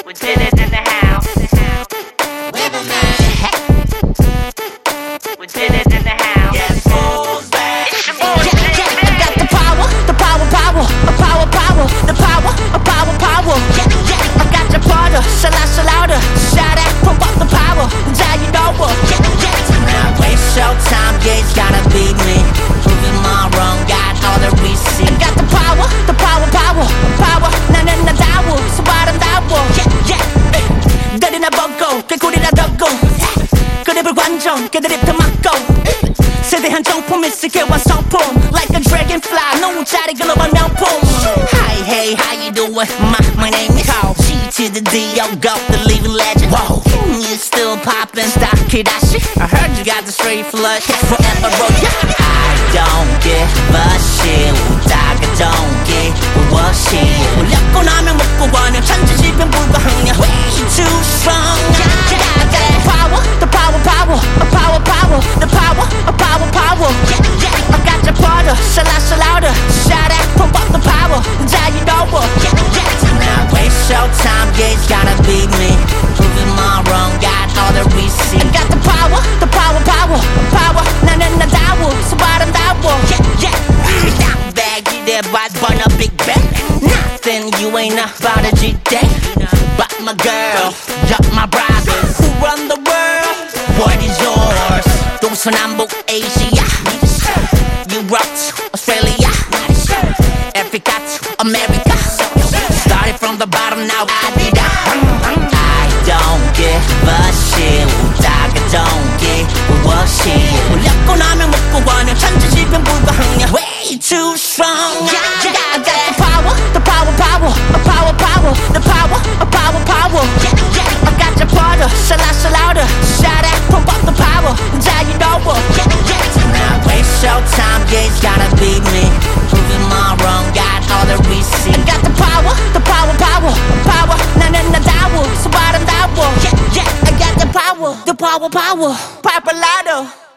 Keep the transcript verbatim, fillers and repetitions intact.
We did it in the house. We did it in the house. Yes, who's back? It's your boy, Yeah, yeah, I got the power, the power, power, a power, power, the power, a power, power. Yeah, yeah, I got your brother, shout out, shout out, shout out, pump up the power, yeah, you know what? Yeah, yeah. Now waste your time, yeah, it's gotta be me. Proving my wrong, got all the receipts. I got the power, the power, power, power. 나는 나다워, so 아름다워. Yeah, yeah. 내리나 보고, 개구리나 덮고. 그립을 관전, 깨드립도 막고. 세대한 정품이 세계와 성품. Like a dragonfly, 너무 잘 글로벌 명품. Hi, hey, how you doing? My, my name is G to the D, O, go, the living legend. Whoa, you still poppin', stop Kidashi. I heard you got the straight flush, forever roll. Yeah. I don't give a shit. 웃다가 don't give a shit. 올렸고 나면 먹고 가냐 천지지변 불가항냐. Way too strong. I got that power, the power, power, a power, power, the power, a power, power. I got your brother, shout out, shout out, shout out, pump up the power, yeah, you know what? Now waste your time, yeah, it's gotta be me. Proving my wrong, got all the receipts. I got the power, the power, power, power. 나는 나다워, so 아름다워. Yeah, yeah. Down bag, you there, boys, burn a big bag. Nothing you ain't about a G-Day. But my girl, drop my brothers. Who run the world? What is yours? 동서남북 Asia, Europe to Australia, Africa to America. Started from the bottom, now I did that. I don't give a shit. 웃다가 don't give a shit. 올렸고 나면 먹고 가냐 천지지변 불가항냐. Way too strong. I got that power, the power, power, a power, power, the power, a power, power. I got your brother, shout out, shout out, shout out, pump up the power, yeah, you know what? Now waste your time, yeah, it's gotta be me. Proving my wrong, got all the receipts. I got the power, the power, power, power. 나는 나다워, so 아름다워. Yeah, yeah, I got the power, the power, power, Papalado.